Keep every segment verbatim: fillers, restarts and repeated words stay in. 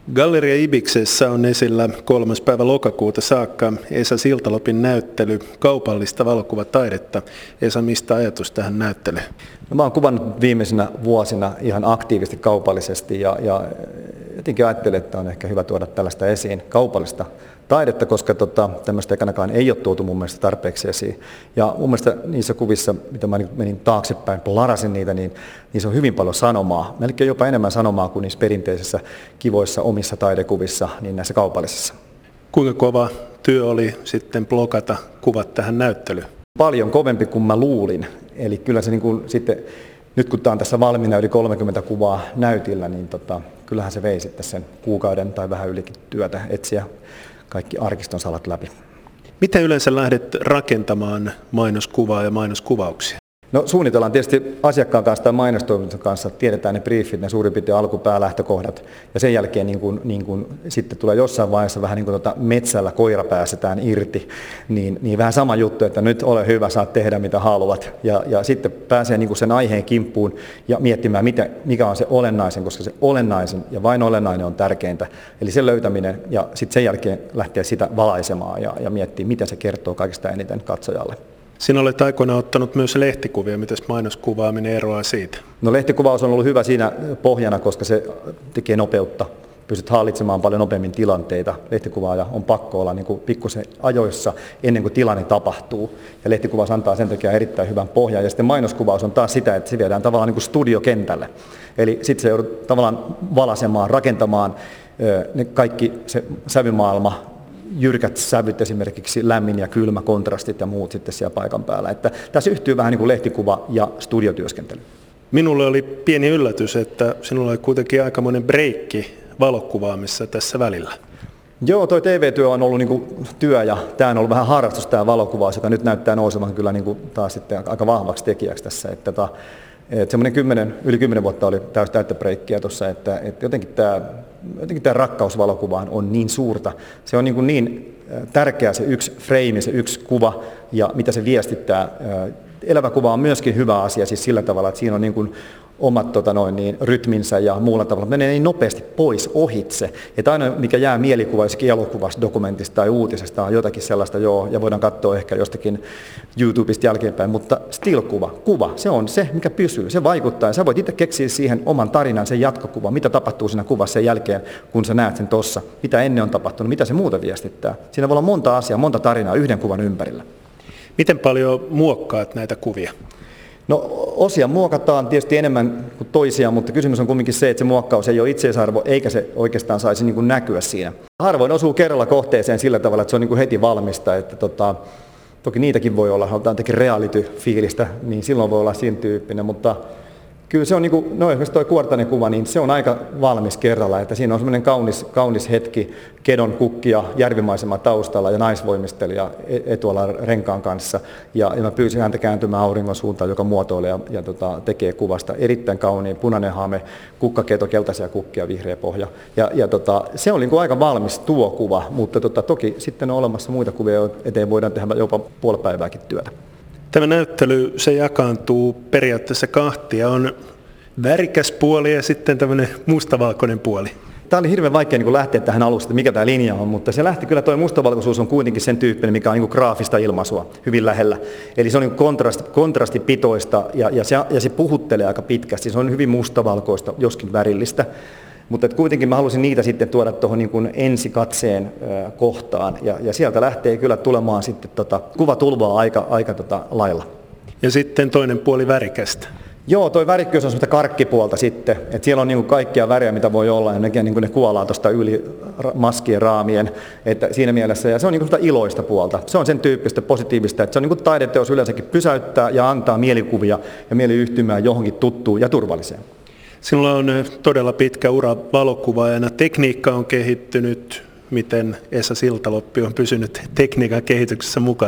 Galleria Ibiksessä on esillä kolmas päivä lokakuuta saakka Esa Siltalopin näyttely Kaupallista valokuvataidetta. Esa, mistä ajatus tähän näyttelyyn? No, mä oon kuvannut viimeisinä vuosina ihan aktiivisesti kaupallisesti ja, ja jotenkin ajattelin, että on ehkä hyvä tuoda tällaista esiin kaupallista taidetta, koska tota, tämmöistä ekanakaan ei ole tuotu mun mielestä tarpeeksi esiin. Ja mun mielestä niissä kuvissa, mitä mä menin taaksepäin, larasin niitä, niin niissä on hyvin paljon sanomaa. Melkein jopa enemmän sanomaa kuin niissä perinteisissä kivoissa omissa taidekuvissa, niin näissä kaupallisissa. Kuinka kova työ oli sitten blokata kuvat tähän näyttelyyn? Paljon kovempi kuin mä luulin. Eli kyllä se niin kuin sitten, nyt kun tämä on tässä valmiina yli kolmekymmentä kuvaa näytillä, niin tota, kyllähän se vei sitten sen kuukauden tai vähän ylikin työtä etsiä kaikki arkiston salat läpi. Miten yleensä lähdet rakentamaan mainoskuvaa ja mainoskuvauksia? No, suunnitellaan tietysti asiakkaan kanssa tai mainostoimituksen kanssa, tiedetään ne briefit, ne suurin piirtein alkupäälähtökohdat, ja sen jälkeen niin kun, niin kun, sitten tulee jossain vaiheessa vähän niin kuin tota metsällä koira päästetään irti, niin, niin vähän sama juttu, että nyt ole hyvä, saat tehdä mitä haluat, ja, ja sitten pääsee niin kuin sen aiheen kimppuun ja miettimään, mitä, mikä on se olennaisen, koska se olennaisin ja vain olennainen on tärkeintä, eli sen löytäminen, ja sitten sen jälkeen lähteä sitä valaisemaan ja, ja miettiä, mitä se kertoo kaikista eniten katsojalle. Sinä olet aikoinaan ottanut myös lehtikuvia. Miten mainoskuvaaminen eroaa siitä? No, lehtikuvaus on ollut hyvä siinä pohjana, koska se tekee nopeutta. Pystyt hallitsemaan paljon nopeammin tilanteita. Lehtikuvaaja on pakko olla niin kuin pikkusen ajoissa ennen kuin tilanne tapahtuu. Ja lehtikuvaus antaa sen takia erittäin hyvän pohjan. Ja sitten mainoskuvaus on taas sitä, että se viedään tavallaan niin kuin studiokentälle. Eli sitten se joudut tavallaan valasemaan, rakentamaan ne kaikki se sävymaailma, jyrkät sävyt, esimerkiksi lämmin ja kylmä, kontrastit ja muut sitten siellä paikan päällä. Että tässä yhtyy vähän niin kuin lehtikuva ja studiotyöskentely. Minulle oli pieni yllätys, että sinulla oli kuitenkin aikamoinen breikki valokuvaamissa tässä välillä. Joo, toi T V-työ on ollut niin kuin työ ja tämä on ollut vähän harrastus, tämä valokuvaus, joka nyt näyttää nousevan kyllä niin kuin taas sitten aika vahvaksi tekijäksi tässä. Että tota, että semmoinen kymmenen, yli kymmenen vuotta oli täys täyttä breikkiä tuossa, että, että jotenkin tämä jotenkin tämä rakkaus valokuvaan on niin suurta. Se on niin, kuin niin tärkeä se yksi frame, se yksi kuva ja mitä se viestittää. Elävä kuva on myöskin hyvä asia siis sillä tavalla, että siinä on niin kuin omat tota noin, niin, rytminsä ja muulla tavalla, menee niin nopeasti pois ohitse. Että aina mikä jää mielikuva jossakin elokuvasta, dokumentista tai uutisesta on jotakin sellaista, joo, ja voidaan katsoa ehkä jostakin YouTubesta jälkeenpäin, mutta still-kuva, kuva, se on se, mikä pysyy, se vaikuttaa. Ja sä voit itse keksiä siihen oman tarinan, sen jatkokuva, mitä tapahtuu siinä kuvassa sen jälkeen, kun sä näet sen tossa, mitä ennen on tapahtunut, mitä se muuta viestittää. Siinä voi olla monta asiaa, monta tarinaa yhden kuvan ympärillä. Miten paljon muokkaat näitä kuvia? No, osia muokataan tietysti enemmän kuin toisia, mutta kysymys on kuitenkin se, että se muokkaus ei ole itseisarvo, eikä se oikeastaan saisi niin kuin näkyä siinä. Harvoin osuu kerralla kohteeseen sillä tavalla, että se on niin kuin heti valmista. Että tota, toki niitäkin voi olla, halutaan jotenkin reality-fiilistä, niin silloin voi olla siinä tyyppinen, mutta kyllä se on, niin kuin, no esimerkiksi tuo Kuortanen kuva, niin se on aika valmis kerralla, että siinä on semmoinen kaunis, kaunis hetki, kedon kukkia, järvimaisema taustalla ja naisvoimistelija etualla renkaan kanssa. Ja, ja mä pyysin häntä kääntymään auringon suuntaan, joka muotoilee ja, ja tota, tekee kuvasta erittäin kauniin, punainen hame, kukkaketo, keltaisia kukkia, vihreä pohja. Ja, ja tota, se oli niin kuin aika valmis tuo kuva, mutta tota, toki sitten on olemassa muita kuvia, eteen voidaan tehdä jopa puoli päivääkin työtä. Tämä näyttely, se jakaantuu periaatteessa kahtia. On värikäs puoli ja sitten tämmöinen mustavalkoinen puoli. Tämä oli hirveän vaikea niin kuin lähteä tähän alusta, että mikä tämä linja on, mutta se lähti kyllä, tuo mustavalkoisuus on kuitenkin sen tyyppinen, mikä on niin kuin graafista ilmaisua hyvin lähellä. Eli se on niin kontrast, kontrastipitoista ja, ja, se, ja se puhuttelee aika pitkästi, se on hyvin mustavalkoista, joskin värillistä. Mutta kuitenkin mä halusin niitä sitten tuoda tuohon niin kuin ensikatseen ö, kohtaan, ja, ja sieltä lähtee kyllä tulemaan sitten tota, kuvatulvaa aika, aika tota, lailla. Ja sitten toinen puoli värikästä. Joo, toi värikkyys on semmoista karkkipuolta sitten, että siellä on niin kuin kaikkia värejä, mitä voi olla, ja nekin niin kuin ne kuollaan tuosta yli maskien raamien, että siinä mielessä, ja se on niin kuin iloista puolta. Se on sen tyyppistä positiivista, että se on niin kuin taideteos yleensäkin pysäyttää ja antaa mielikuvia ja mieliyhtymää johonkin tuttuun ja turvalliseen. Sinulla on todella pitkä ura valokuvaajana. Tekniikka on kehittynyt. Miten Esa Siltaloppi on pysynyt tekniikan kehityksessä mukana?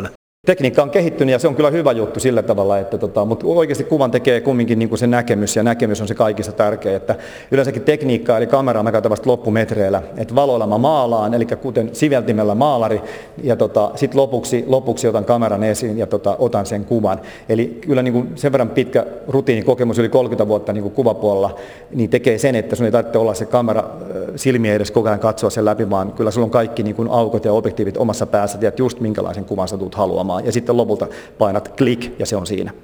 Tekniikka on kehittynyt ja se on kyllä hyvä juttu sillä tavalla, että tota, mutta oikeasti kuvan tekee kumminkin niin kuin se näkemys ja näkemys on se kaikista tärkein. Että yleensäkin tekniikkaa eli kameraa mä käytän vasta loppumetreillä, että valoilla mä maalaan, eli kuten siveltimellä maalari ja tota, sitten lopuksi, lopuksi otan kameran esiin ja tota, otan sen kuvan. Eli kyllä niin kuin sen verran pitkä rutiinikokemus yli kolmekymmentä vuotta niin kuin kuvapuolella niin tekee sen, että sun ei tarvitse olla se kamera silmiä edes koko ajan katsoa sen läpi, vaan kyllä sulla on kaikki niin kuin aukot ja objektiivit omassa päässä, tiedät just minkälaisen kuvan sä tulet haluamaan. Ja sitten lopulta painat klik ja se on siinä.